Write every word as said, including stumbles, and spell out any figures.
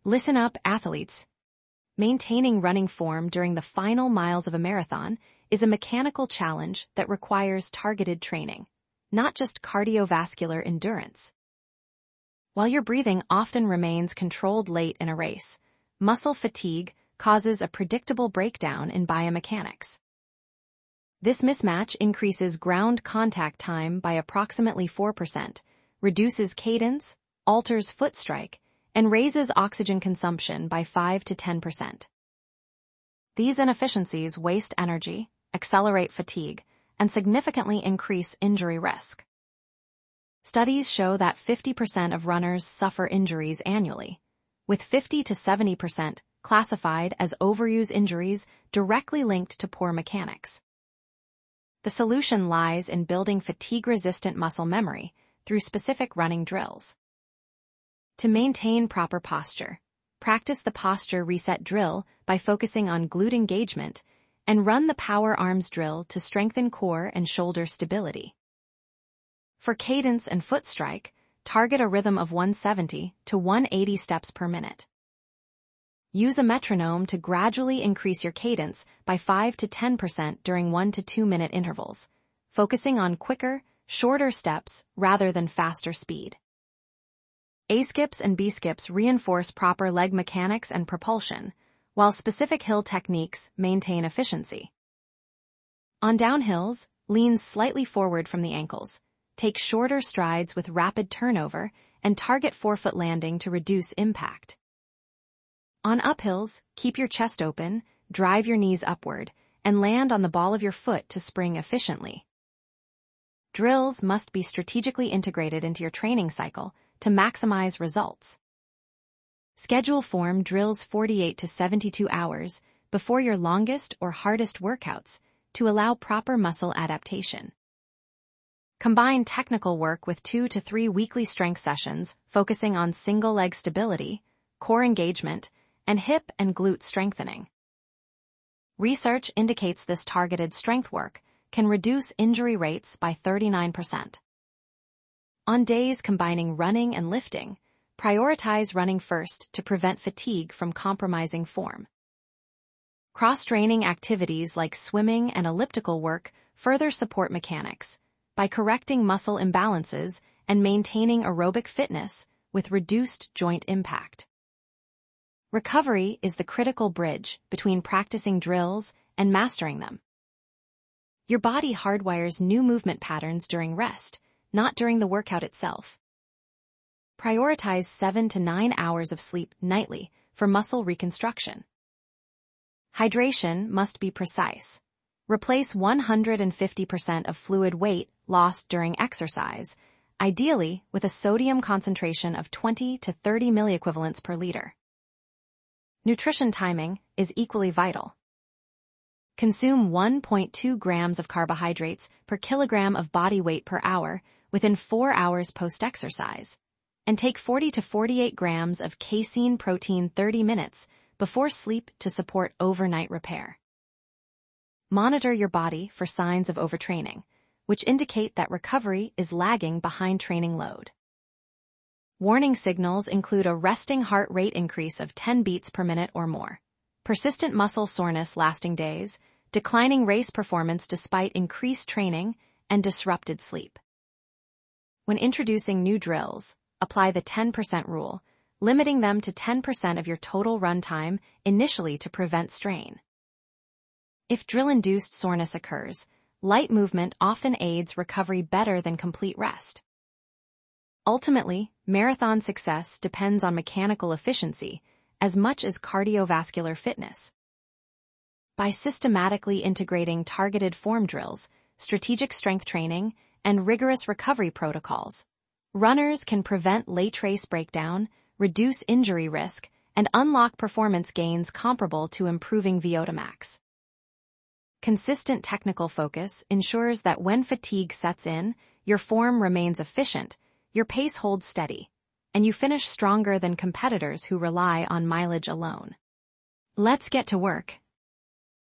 Listen up, athletes. Maintaining running form during the final miles of a marathon is a mechanical challenge that requires targeted training, not just cardiovascular endurance. While your breathing often remains controlled late in a race, muscle fatigue causes a predictable breakdown in biomechanics. This mismatch increases ground contact time by approximately four percent, reduces cadence, alters foot strike, and raises oxygen consumption by five to ten percent. These inefficiencies waste energy, accelerate fatigue, and significantly increase injury risk. Studies show that fifty percent of runners suffer injuries annually, with fifty to seventy percent classified as overuse injuries directly linked to poor mechanics. The solution lies in building fatigue-resistant muscle memory through specific running drills. To maintain proper posture, practice the posture reset drill by focusing on glute engagement and run the power arms drill to strengthen core and shoulder stability. For cadence and foot strike, target a rhythm of one hundred seventy to one hundred eighty steps per minute. Use a metronome to gradually increase your cadence by five to ten percent during one to two minute intervals, focusing on quicker, shorter steps rather than faster speed. A-skips and B-skips reinforce proper leg mechanics and propulsion, while specific hill techniques maintain efficiency. On downhills, lean slightly forward from the ankles, take shorter strides with rapid turnover, and target forefoot landing to reduce impact. On uphills, keep your chest open, drive your knees upward, and land on the ball of your foot to spring efficiently. Drills must be strategically integrated into your training cycle to maximize results. Schedule form drills forty-eight to seventy-two hours before your longest or hardest workouts to allow proper muscle adaptation. Combine technical work with two to three weekly strength sessions focusing on single leg stability, core engagement, and hip and glute strengthening. Research indicates this targeted strength work can reduce injury rates by thirty-nine percent. On days combining running and lifting, prioritize running first to prevent fatigue from compromising form. Cross-training activities like swimming and elliptical work further support mechanics by correcting muscle imbalances and maintaining aerobic fitness with reduced joint impact. Recovery is the critical bridge between practicing drills and mastering them. Your body hardwires new movement patterns during rest, not during the workout itself. Prioritize seven to nine hours of sleep nightly for muscle reconstruction. Hydration must be precise. Replace one hundred fifty percent of fluid weight lost during exercise, ideally with a sodium concentration of twenty to thirty milliequivalents per liter. Nutrition timing is equally vital. Consume one point two grams of carbohydrates per kilogram of body weight per hour within four hours post-exercise, and take forty to forty-eight grams of casein protein thirty minutes before sleep to support overnight repair. Monitor your body for signs of overtraining, which indicate that recovery is lagging behind training load. Warning signals include a resting heart rate increase of ten beats per minute or more, persistent muscle soreness lasting days, declining race performance despite increased training, and disrupted sleep. When introducing new drills, apply the ten percent rule, limiting them to ten percent of your total run time initially to prevent strain. If drill-induced soreness occurs, light movement often aids recovery better than complete rest. Ultimately, marathon success depends on mechanical efficiency as much as cardiovascular fitness. By systematically integrating targeted form drills, strategic strength training, and rigorous recovery protocols, runners can prevent late race breakdown, reduce injury risk, and unlock performance gains comparable to improving V O two max. Consistent technical focus ensures that when fatigue sets in, your form remains efficient, your pace holds steady, and you finish stronger than competitors who rely on mileage alone. Let's get to work.